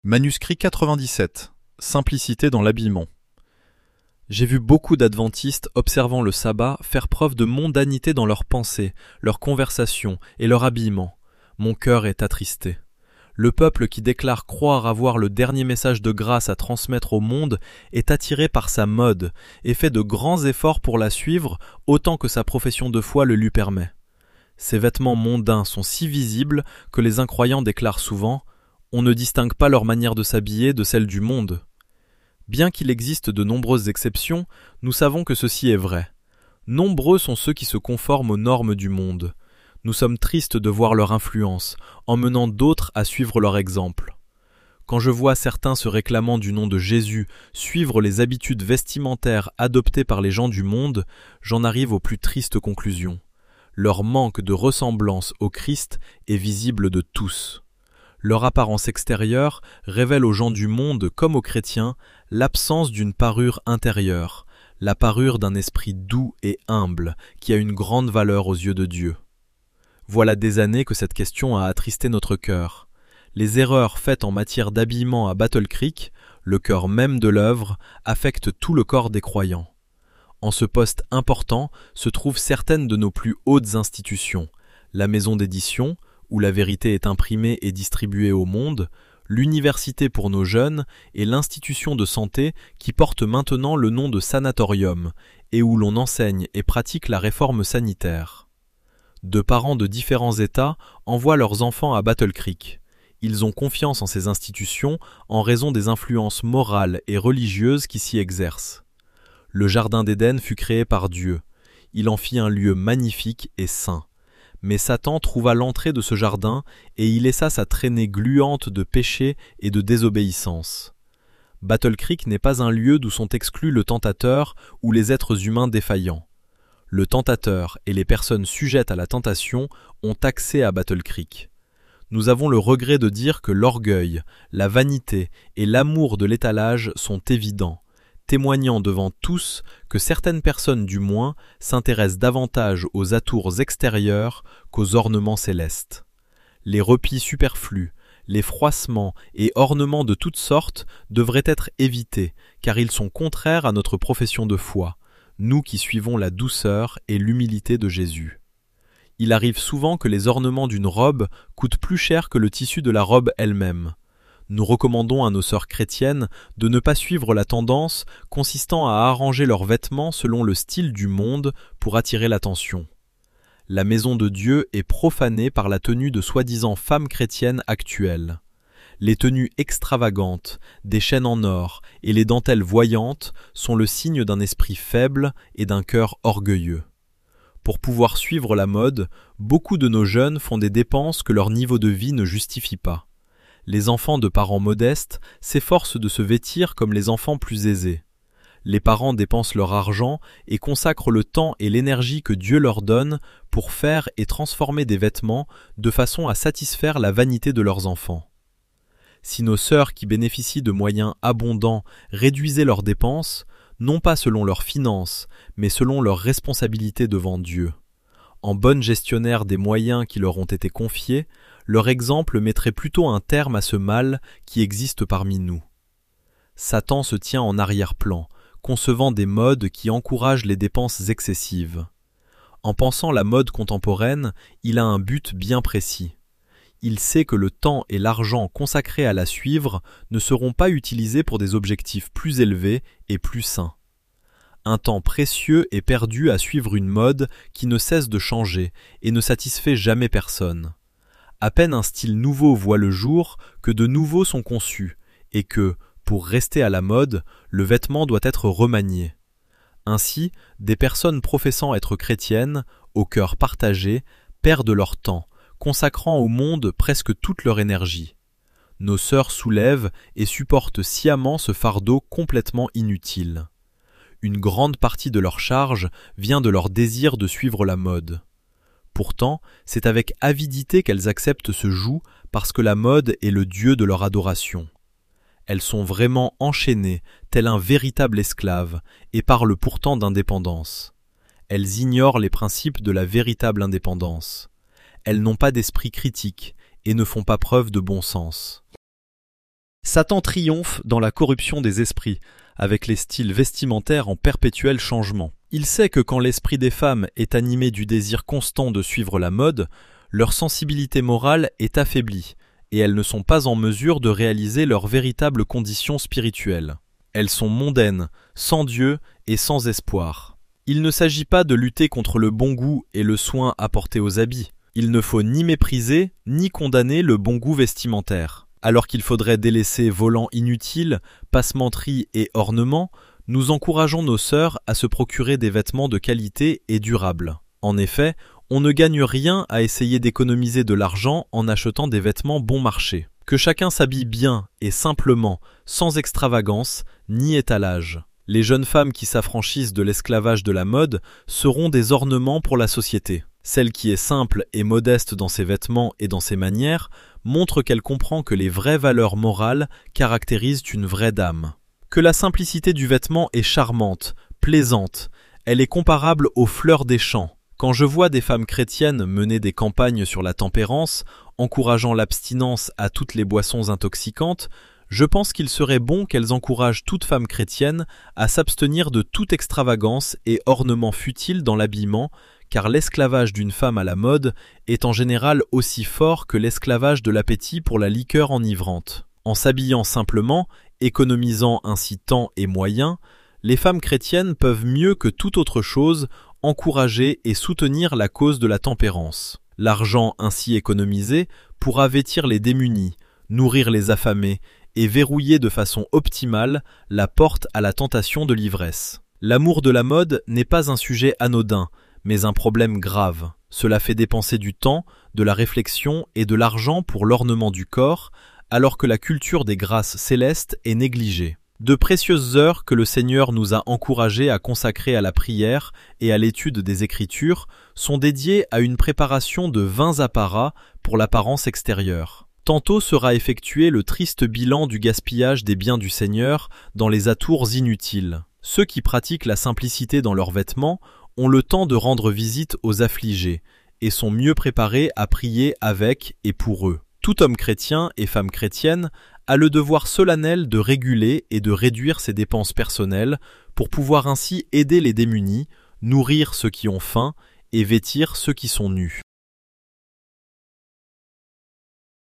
Manuscrit 97. Simplicité dans l'habillement. J'ai vu beaucoup d'adventistes observant le sabbat faire preuve de mondanité dans leurs pensées, leurs conversations et leur habillement. Mon cœur est attristé. Le peuple qui déclare croire avoir le dernier message de grâce à transmettre au monde est attiré par sa mode et fait de grands efforts pour la suivre autant que sa profession de foi le lui permet. Ces vêtements mondains sont si visibles que les incroyants déclarent souvent: on ne distingue pas leur manière de s'habiller de celle du monde. Bien qu'il existe de nombreuses exceptions, nous savons que ceci est vrai. Nombreux sont ceux qui se conforment aux normes du monde. Nous sommes tristes de voir leur influence, emmenant d'autres à suivre leur exemple. Quand je vois certains se réclamant du nom de Jésus suivre les habitudes vestimentaires adoptées par les gens du monde, j'en arrive aux plus tristes conclusions. Leur manque de ressemblance au Christ est visible de tous. Leur apparence extérieure révèle aux gens du monde comme aux chrétiens l'absence d'une parure intérieure, la parure d'un esprit doux et humble qui a une grande valeur aux yeux de Dieu. Voilà des années que cette question a attristé notre cœur. Les erreurs faites en matière d'habillement à Battle Creek, le cœur même de l'œuvre, affectent tout le corps des croyants. En ce poste important se trouvent certaines de nos plus hautes institutions, la maison d'édition, où la vérité est imprimée et distribuée au monde, l'université pour nos jeunes et l'institution de santé qui porte maintenant le nom de sanatorium et où l'on enseigne et pratique la réforme sanitaire. Deux parents de différents États envoient leurs enfants à Battle Creek. Ils ont confiance en ces institutions en raison des influences morales et religieuses qui s'y exercent. Le Jardin d'Éden fut créé par Dieu. Il en fit un lieu magnifique et saint. Mais Satan trouva l'entrée de ce jardin et y laissa sa traînée gluante de péché et de désobéissance. Battle Creek n'est pas un lieu d'où sont exclus le tentateur ou les êtres humains défaillants. Le tentateur et les personnes sujettes à la tentation ont accès à Battle Creek. Nous avons le regret de dire que l'orgueil, la vanité et l'amour de l'étalage sont évidents, témoignant devant tous que certaines personnes du moins s'intéressent davantage aux atours extérieurs qu'aux ornements célestes. Les replis superflus, les froissements et ornements de toutes sortes devraient être évités, car ils sont contraires à notre profession de foi, nous qui suivons la douceur et l'humilité de Jésus. Il arrive souvent que les ornements d'une robe coûtent plus cher que le tissu de la robe elle-même. Nous recommandons à nos sœurs chrétiennes de ne pas suivre la tendance consistant à arranger leurs vêtements selon le style du monde pour attirer l'attention. La maison de Dieu est profanée par la tenue de soi-disant femmes chrétiennes actuelles. Les tenues extravagantes, des chaînes en or et les dentelles voyantes sont le signe d'un esprit faible et d'un cœur orgueilleux. Pour pouvoir suivre la mode, beaucoup de nos jeunes font des dépenses que leur niveau de vie ne justifie pas. Les enfants de parents modestes s'efforcent de se vêtir comme les enfants plus aisés. Les parents dépensent leur argent et consacrent le temps et l'énergie que Dieu leur donne pour faire et transformer des vêtements de façon à satisfaire la vanité de leurs enfants. Si nos sœurs qui bénéficient de moyens abondants réduisaient leurs dépenses, non pas selon leurs finances, mais selon leurs responsabilités devant Dieu. En bonnes gestionnaires des moyens qui leur ont été confiés, leur exemple mettrait plutôt un terme à ce mal qui existe parmi nous. Satan se tient en arrière-plan, concevant des modes qui encouragent les dépenses excessives. En pensant la mode contemporaine, il a un but bien précis. Il sait que le temps et l'argent consacrés à la suivre ne seront pas utilisés pour des objectifs plus élevés et plus sains. Un temps précieux est perdu à suivre une mode qui ne cesse de changer et ne satisfait jamais personne. À peine un style nouveau voit le jour que de nouveaux sont conçus et que, pour rester à la mode, le vêtement doit être remanié. Ainsi, des personnes professant être chrétiennes, au cœur partagé, perdent leur temps, consacrant au monde presque toute leur énergie. Nos sœurs soulèvent et supportent sciemment ce fardeau complètement inutile. Une grande partie de leur charge vient de leur désir de suivre la mode. Pourtant, c'est avec avidité qu'elles acceptent ce joug parce que la mode est le dieu de leur adoration. Elles sont vraiment enchaînées, tel un véritable esclave, et parlent pourtant d'indépendance. Elles ignorent les principes de la véritable indépendance. Elles n'ont pas d'esprit critique et ne font pas preuve de bon sens. Satan triomphe dans la corruption des esprits, avec les styles vestimentaires en perpétuel changement. Il sait que quand l'esprit des femmes est animé du désir constant de suivre la mode, leur sensibilité morale est affaiblie, et elles ne sont pas en mesure de réaliser leurs véritables conditions spirituelles. Elles sont mondaines, sans Dieu et sans espoir. Il ne s'agit pas de lutter contre le bon goût et le soin apporté aux habits. Il ne faut ni mépriser, ni condamner le bon goût vestimentaire. Alors qu'il faudrait délaisser volants inutiles, passementeries et ornements, nous encourageons nos sœurs à se procurer des vêtements de qualité et durables. En effet, on ne gagne rien à essayer d'économiser de l'argent en achetant des vêtements bon marché. Que chacun s'habille bien et simplement, sans extravagance ni étalage. Les jeunes femmes qui s'affranchissent de l'esclavage de la mode seront des ornements pour la société. Celle qui est simple et modeste dans ses vêtements et dans ses manières montre qu'elle comprend que les vraies valeurs morales caractérisent une vraie dame. Que la simplicité du vêtement est charmante, plaisante, elle est comparable aux fleurs des champs. Quand je vois des femmes chrétiennes mener des campagnes sur la tempérance, encourageant l'abstinence à toutes les boissons intoxicantes, je pense qu'il serait bon qu'elles encouragent toute femme chrétienne à s'abstenir de toute extravagance et ornement futile dans l'habillement, car l'esclavage d'une femme à la mode est en général aussi fort que l'esclavage de l'appétit pour la liqueur enivrante. En s'habillant simplement, économisant ainsi temps et moyens, les femmes chrétiennes peuvent mieux que toute autre chose encourager et soutenir la cause de la tempérance. L'argent ainsi économisé pourra vêtir les démunis, nourrir les affamés et verrouiller de façon optimale la porte à la tentation de l'ivresse. L'amour de la mode n'est pas un sujet anodin, mais un problème grave. Cela fait dépenser du temps, de la réflexion et de l'argent pour l'ornement du corps, alors que la culture des grâces célestes est négligée. De précieuses heures que le Seigneur nous a encouragés à consacrer à la prière et à l'étude des Écritures sont dédiées à une préparation de vains apparats pour l'apparence extérieure. Tantôt sera effectué le triste bilan du gaspillage des biens du Seigneur dans les atours inutiles. Ceux qui pratiquent la simplicité dans leurs vêtements ont le temps de rendre visite aux affligés et sont mieux préparés à prier avec et pour eux. Tout homme chrétien et femme chrétienne a le devoir solennel de réguler et de réduire ses dépenses personnelles pour pouvoir ainsi aider les démunis, nourrir ceux qui ont faim et vêtir ceux qui sont nus.